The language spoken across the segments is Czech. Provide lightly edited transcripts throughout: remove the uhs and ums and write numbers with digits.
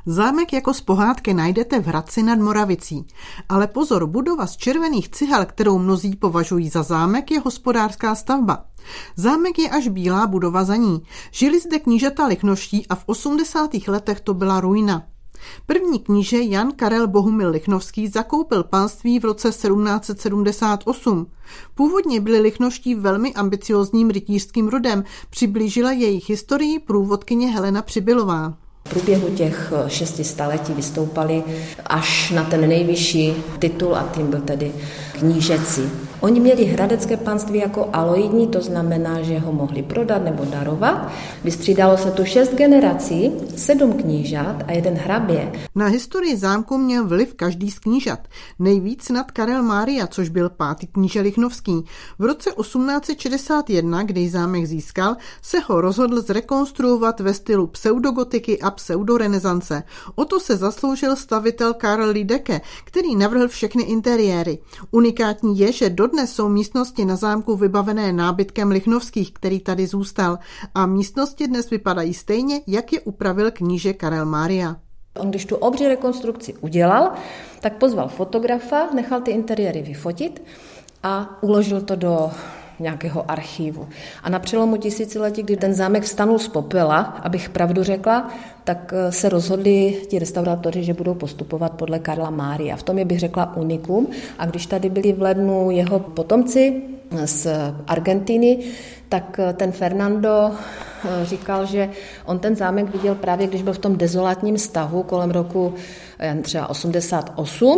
Zámek jako z pohádky najdete v Hradci nad Moravicí. Ale pozor, budova z červených cihel, kterou mnozí považují za zámek, je hospodářská stavba. Zámek je až bílá budova za ní. Žili zde knížata Lichnovští a v 80. letech to byla ruina. První kníže Jan Karel Bohumil Lichnovský zakoupil panství v roce 1778. Původně byli Lichnovští velmi ambiciózním rytířským rodem, přiblížila jejich historii průvodkyně Helena Přibylová. V průběhu těch 6 staletí vystoupali až na ten nejvyšší titul a tím byl tedy knížecí. Oni měli hradecké panství jako aloidní, to znamená, že ho mohli prodat nebo darovat. Vystřídalo se tu 6 generací, 7 knížat a 1 hrabě. Na historii zámku měl vliv každý z knížat. Nejvíc snad Karel Mária, což byl 5. kníže Lichnovský. V roce 1861, kdy zámek získal, se ho rozhodl zrekonstruovat ve stylu pseudogotiky a pseudorenesance. O to se zasloužil stavitel Karl Liedeke, který navrhl všechny interiéry. Unikátní je, že dodnes jsou místnosti na zámku vybavené nábytkem Lichnovských, který tady zůstal, a místnosti dnes vypadají stejně, jak je upravil kníže Karel Mária. On když tu obří rekonstrukci udělal, tak pozval fotografa, nechal ty interiéry vyfotit a uložil to do nějakého archivu. A na přelomu tisíciletí, kdy ten zámek vstanul z popela, abych pravdu řekla, tak se rozhodli ti restaurátoři, že budou postupovat podle Karla Mária. V tom je, bych řekla, unikum. A když tady byli v lednu jeho potomci z Argentiny, tak ten Fernando říkal, že on ten zámek viděl právě, když byl v tom dezolátním stavu kolem roku třeba 88,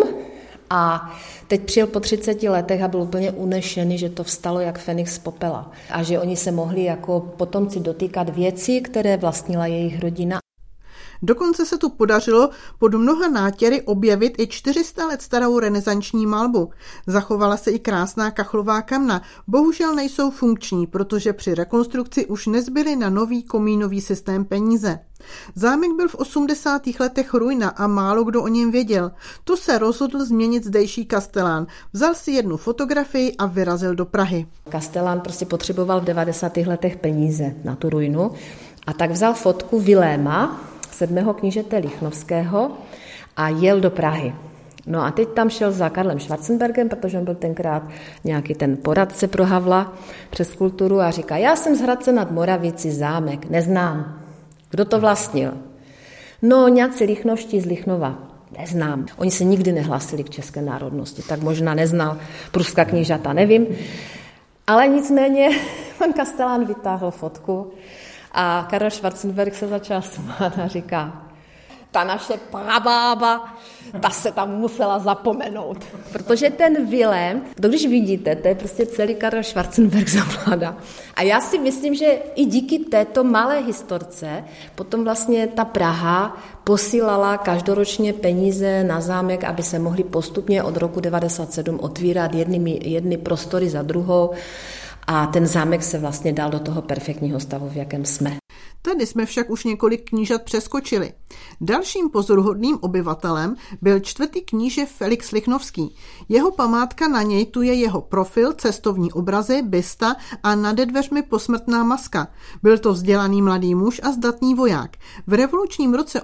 a teď přijel po 30 letech a byl úplně unešený, že to vstalo jak Fenix z popela. A že oni se mohli jako potomci dotýkat věcí, které vlastnila jejich rodina. Dokonce se tu podařilo pod mnoha nátěry objevit i 400 let starou renesanční malbu. Zachovala se i krásná kachlová kamna. Bohužel nejsou funkční, protože při rekonstrukci už nezbyly na nový komínový systém peníze. Zámek byl v 80. letech ruina a málo kdo o něm věděl. To se rozhodl změnit zdejší kastelán. Vzal si 1 fotografii a vyrazil do Prahy. Kastelán prostě potřeboval v 90. letech peníze na tu ruinu a tak vzal fotku Viléma, 7. knížete Lichnovského, a jel do Prahy. No a teď tam šel za Karlem Schwarzenbergem, protože on byl tenkrát nějaký ten poradce pro Havla přes kulturu, a říká: já jsem z Hradce nad Moravicí, zámek, neznám. Kdo to vlastnil? No, nějací Lichnovští z Lichnova. Neznám. Oni se nikdy nehlásili k české národnosti, tak možná neznal pruská knížata, nevím. Ale nicméně pan kastelán vytáhl fotku a Karel Schwarzenberg se začal smát a říká: ta naše prabába, ta se tam musela zapomenout. Protože ten Vilém, to když vidíte, to je prostě celý Karel Schwarzenberg za mladá. A já si myslím, že i díky této malé historce potom vlastně ta Praha posílala každoročně peníze na zámek, aby se mohly postupně od roku 1997 otvírat jedny prostory za druhou. A ten zámek se vlastně dal do toho perfektního stavu, v jakém jsme. Tady jsme však už několik knížat přeskočili. Dalším pozoruhodným obyvatelem byl 4. kníže Felix Lichnovský. Jeho památka, na něj tu je jeho profil, cestovní obrazy, bysta a nade dveřmi posmrtná maska. Byl to vzdělaný mladý muž a zdatný voják. V revolučním roce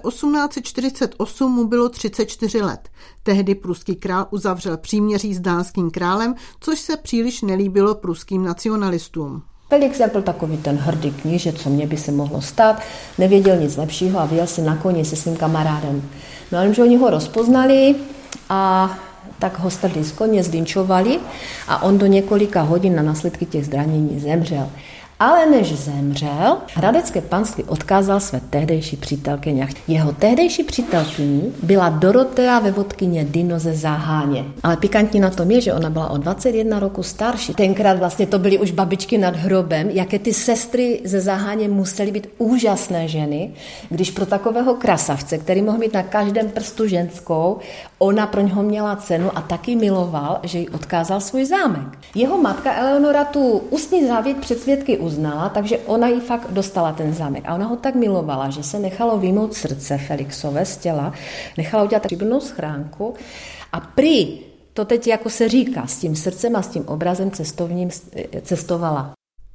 1848 mu bylo 34 let. Tehdy pruský král uzavřel příměří s dánským králem, což se příliš nelíbilo pruským nacionalistům. Felix byl takový ten hrdý kníže, co mě by se mohlo stát, nevěděl nic lepšího a vyjel si na koni se svým kamarádem. No ale že oni ho rozpoznali a tak ho strhli z koně, zlinčovali a on do několika hodin na následky těch zranění zemřel. Ale než zemřel, hradecké panství odkázal své tehdejší přítelkyně. Jeho tehdejší přítelkyní byla Dorotea vévodkyně Dino ze Záháně. Ale pikantní na tom je, že ona byla o 21 roku starší. Tenkrát vlastně to byly už babičky nad hrobem, jaké ty sestry ze Záháně musely být úžasné ženy, když pro takového krasavce, který mohl mít na každém prstu ženskou, ona pro něho měla cenu a taky miloval, že jí odkázal svůj zámek. Jeho matka Eleonora tu ústní závěť před svědky uznala, takže ona jí fakt dostala ten zámek. A ona ho tak milovala, že se nechalo vyjmout srdce Felixové z těla, nechala udělat příbrnou schránku a prý, to teď jako se říká, s tím srdcem a s tím obrazem cestovním cestovala.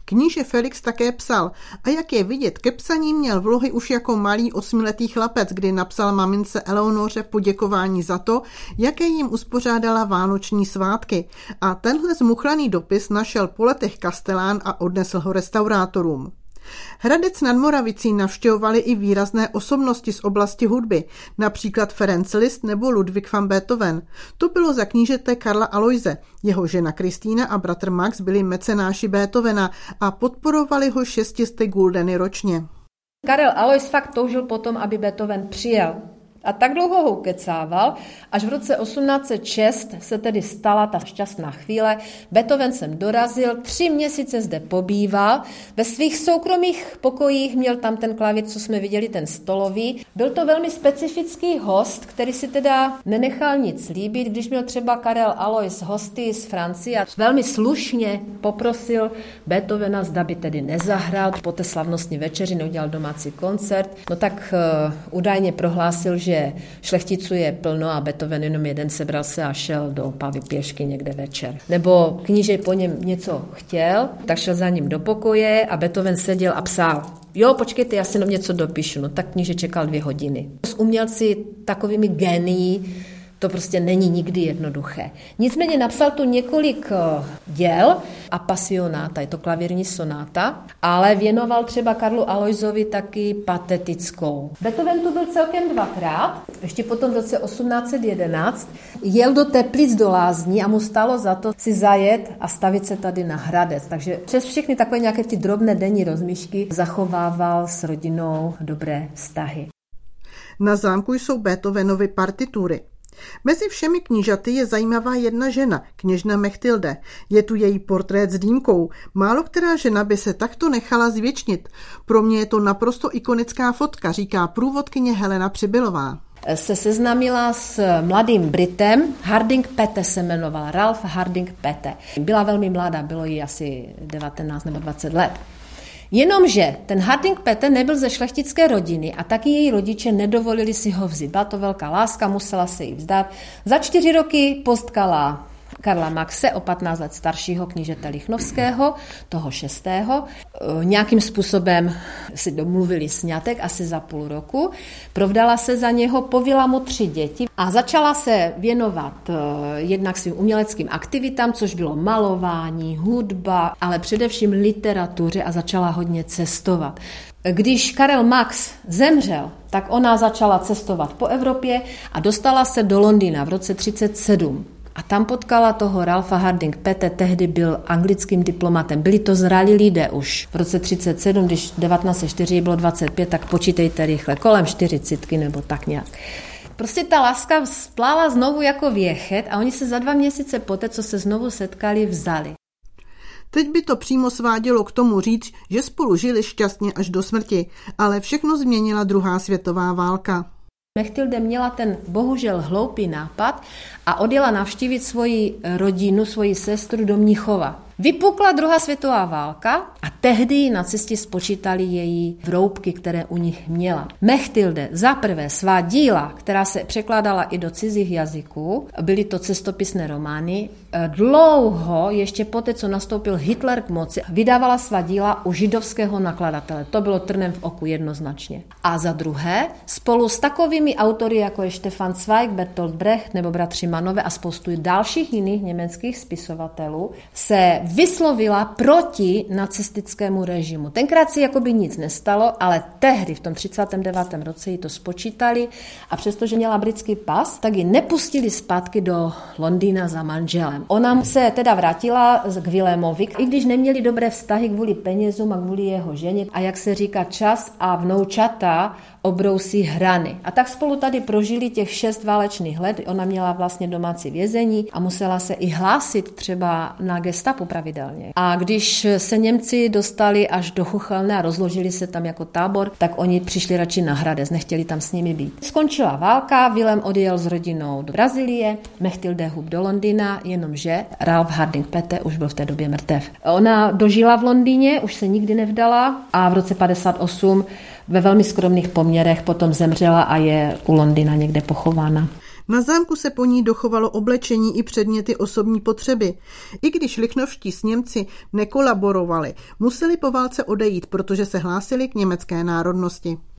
Kníže Felix také psal a jak je vidět, ke psaní měl vlohy už jako malý 8letý chlapec, kdy napsal mamince Eleonoře poděkování za to, jaké jim uspořádala vánoční svátky. A tenhle zmuchlaný dopis našel po letech kastelán a odnesl ho restaurátorům. Hradec nad Moravicí navštěvovali i výrazné osobnosti z oblasti hudby, například Ferenc Liszt nebo Ludwig van Beethoven. To bylo za knížete Karla Aloise. Jeho žena Kristýna a bratr Max byli mecenáši Beethovena a podporovali ho 600 guldeny ročně. Karel Alois fakt toužil potom, aby Beethoven přijel. A tak dlouho ho ukecával, až v roce 1806 se tedy stala ta šťastná chvíle. Beethoven sem dorazil, 3 měsíce zde pobýval, ve svých soukromých pokojích měl tam ten klavír, co jsme viděli, ten stolový. Byl to velmi specifický host, který si teda nenechal nic líbit, když měl třeba Karel Alois hosty z Francie a velmi slušně poprosil Beethovena, zda by tedy nezahrál po té slavnostní večeři, neudělal domácí koncert. No tak údajně prohlásil, že šlechticů je plno a Beethoven jenom jeden sebral se a šel do Opavy pěšky někde večer. Nebo kníže po něm něco chtěl, tak šel za ním do pokoje a Beethoven seděl a psal. Jo, počkejte, já si jenom něco dopíšu. No tak kníže čekal 2 hodiny. S umělci takovými genií to prostě není nikdy jednoduché. Nicméně napsal tu několik děl a Passionáta, je to klavírní sonáta, ale věnoval třeba Karlu Aloisovi taky patetickou. Beethoven tu byl celkem 2krát, ještě potom v roce 1811 jel do Teplic do Lázní a mu stálo za to si zajet a stavit se tady na Hradec. Takže přes všechny takové nějaké ty drobné denní rozmíšky zachovával s rodinou dobré vztahy. Na zámku jsou Beethovenovy partitury. Mezi všemi knížaty je zajímavá jedna žena, kněžna Mechtilde. Je tu její portrét s dýmkou. Málo která žena by se takto nechala zvěčnit. Pro mě je to naprosto ikonická fotka, říká průvodkyně Helena Přibylová. Se seznámila s mladým Britem, Harding Pete se jmenoval, Ralph Harding Pete. Byla velmi mladá, bylo jí asi 19 nebo 20 let. Jenomže ten Harding Pete nebyl ze šlechtické rodiny a taky její rodiče nedovolili si ho vzít. Byla to velká láska, musela se jí vzdát. Za 4 roky potkala Karla Maxe, o 15 let staršího knížete Lichnowského, toho 6. Nějakým způsobem si domluvili sňatek asi za půl roku. Provdala se za něho, pověla mu 3 děti a začala se věnovat jednak svým uměleckým aktivitám, což bylo malování, hudba, ale především literatuře a začala hodně cestovat. Když Karel Max zemřel, tak ona začala cestovat po Evropě a dostala se do Londýna v roce 1937. A tam potkala toho Ralpha Harding Pete, tehdy byl anglickým diplomatem. Byli to zralí lidé už. V roce 1937, když 1904 bylo 25, tak počítejte rychle, kolem 40 nebo tak nějak. Prostě ta láska splála znovu jako věchet a oni se za 2 měsíce poté, co se znovu setkali, vzali. Teď by to přímo svádělo k tomu říct, že spolu žili šťastně až do smrti, ale všechno změnila 2. světová válka. Mechtilde měla ten bohužel hloupý nápad a odjela navštívit svoji rodinu, svoji sestru do Mnichova. Vypukla 2. světová válka a tehdy nacisti spočítali její vroubky, které u nich měla. Mechtilde zaprvé svá díla, která se překládala i do cizích jazyků, byly to cestopisné romány, dlouho, ještě poté, co nastoupil Hitler k moci, vydávala svá díla u židovského nakladatele. To bylo trnem v oku jednoznačně. A za druhé, spolu s takovými autory, jako je Stefan Zweig, Bertolt Brecht nebo bratři Mannové a spoustu dalších jiných německých spisovatelů, se vyslovila proti nacistickému režimu. Tenkrát si jakoby nic nestalo, ale tehdy v tom 39. roce ji to spočítali a přestože měla britský pas, tak ji nepustili zpátky do Londýna za manželem. Ona se teda vrátila k Vilémovi, i když neměli dobré vztahy kvůli penězům a kvůli jeho ženě. A jak se říká, čas a vnoučata obrousí hrany. A tak spolu tady prožili těch 6 válečných let. Ona měla vlastně domácí vězení a musela se i hlásit třeba na gestapo pravidelně. A když se Němci dostali až do Chuchelné a rozložili se tam jako tábor, tak oni přišli radši na Hradec, nechtěli tam s nimi být. Skončila válka, Vilém odjel s rodinou do Brazílie, Mechtilde Hub do Londýna, jenomže Ralph Harding Pete už byl v té době mrtev. Ona dožila v Londýně, už se nikdy nevdala a v roce 58 ve velmi skromných poměrech potom zemřela a je u Londýna někde pochována. Na zámku se po ní dochovalo oblečení i předměty osobní potřeby. I když lichnovští s Němci nekolaborovali, museli po válce odejít, protože se hlásili k německé národnosti.